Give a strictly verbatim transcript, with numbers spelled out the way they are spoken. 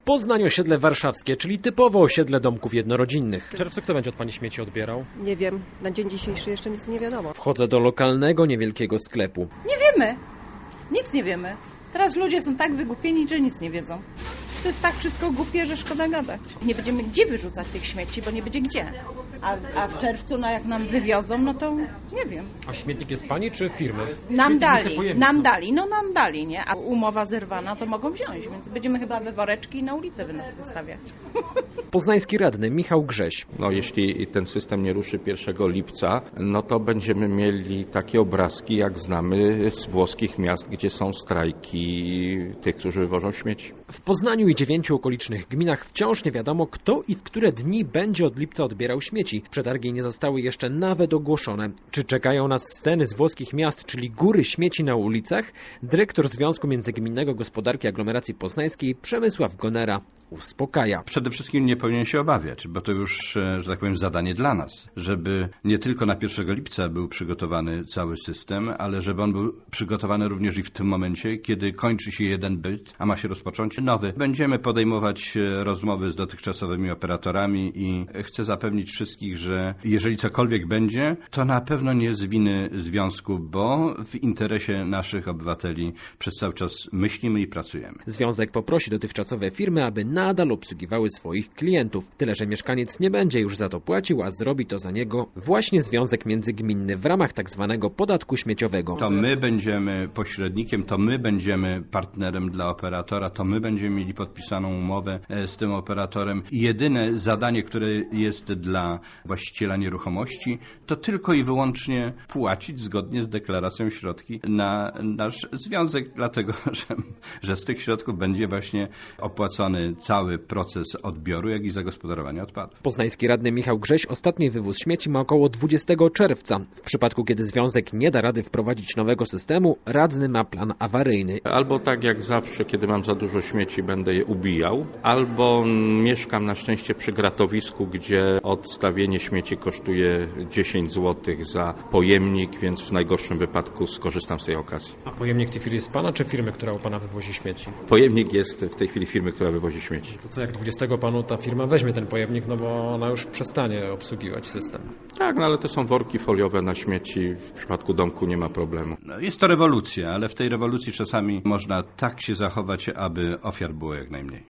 Poznań osiedle warszawskie, czyli typowo osiedle domków jednorodzinnych. W czerwcu kto będzie od Pani śmieci odbierał? Nie wiem, na dzień dzisiejszy jeszcze nic nie wiadomo. Wchodzę do lokalnego, niewielkiego sklepu. Nie wiemy, nic nie wiemy. Teraz ludzie są tak wygłupieni, że nic nie wiedzą. To jest tak wszystko głupie, że szkoda gadać. Nie będziemy gdzie wyrzucać tych śmieci, bo nie będzie gdzie. A, a w czerwcu, no jak nam wywiozą, no to nie wiem. A śmietnik jest Pani czy firmy? Nam dali, nam dali, no nam dali, nie? A umowa zerwana to mogą wziąć, więc będziemy chyba we woreczki i na ulicę wystawiać. Poznański radny Michał Grześ. No, jeśli ten system nie ruszy pierwszego lipca, no to będziemy mieli takie obrazki, jak znamy z włoskich miast, gdzie są strajki tych, którzy wywożą śmieci. W Poznaniu i dziewięciu okolicznych gminach wciąż nie wiadomo, kto i w które dni będzie od lipca odbierał śmieci. Przetargi nie zostały jeszcze nawet ogłoszone. Czy czekają nas sceny z włoskich miast, czyli góry śmieci na ulicach? Dyrektor Związku Międzygminnego Gospodarki Aglomeracji Poznańskiej Przemysław Gonera uspokaja. Przede wszystkim nie powinien się obawiać, bo to już, że tak powiem, zadanie dla nas, żeby nie tylko na pierwszego lipca był przygotowany cały system, ale żeby on był przygotowany również i w tym momencie, kiedy kończy się jeden byt, a ma się rozpocząć nowy. Będziemy podejmować rozmowy z dotychczasowymi operatorami i chcę zapewnić wszystkich, że jeżeli cokolwiek będzie, to na pewno nie z winy związku, bo w interesie naszych obywateli przez cały czas myślimy i pracujemy. Związek poprosi dotychczasowe firmy, aby nadal obsługiwały swoich klientów. Tyle, że mieszkaniec nie będzie już za to płacił, a zrobi to za niego właśnie Związek Międzygminny w ramach tak zwanego podatku śmieciowego. To my będziemy pośrednikiem, to my będziemy partnerem dla operatora, to my będziemy mieli podpisaną umowę z tym operatorem. Jedyne zadanie, które jest dla właściciela nieruchomości, to tylko i wyłącznie płacić zgodnie z deklaracją środki na nasz związek, dlatego że, że z tych środków będzie właśnie opłacony cały proces odbioru, jak i zagospodarowania odpadów. Poznański radny Michał Grześ ostatni wywóz śmieci ma około dwudziestego czerwca. W przypadku, kiedy związek nie da rady wprowadzić nowego systemu, radny ma plan awaryjny. Albo tak jak zawsze, kiedy mam za dużo śmieci, będę je ubijał, albo mieszkam na szczęście przy gratowisku, gdzie odstawienie śmieci kosztuje dziesięć złotych za pojemnik, więc w najgorszym wypadku skorzystam z tej okazji. A pojemnik w tej chwili jest Pana czy firmy, która u Pana wywozi śmieci? Pojemnik jest w tej chwili firmy, która wywozi śmieci. To co, jak dwudziestego Panu ta firma weźmie ten pojemnik, no bo ona już przestanie obsługiwać system. Tak, no ale to są worki foliowe na śmieci, w przypadku domku nie ma problemu. No, jest to rewolucja, ale w tej rewolucji czasami można tak się zachować, aby ofiar było jak najmniej.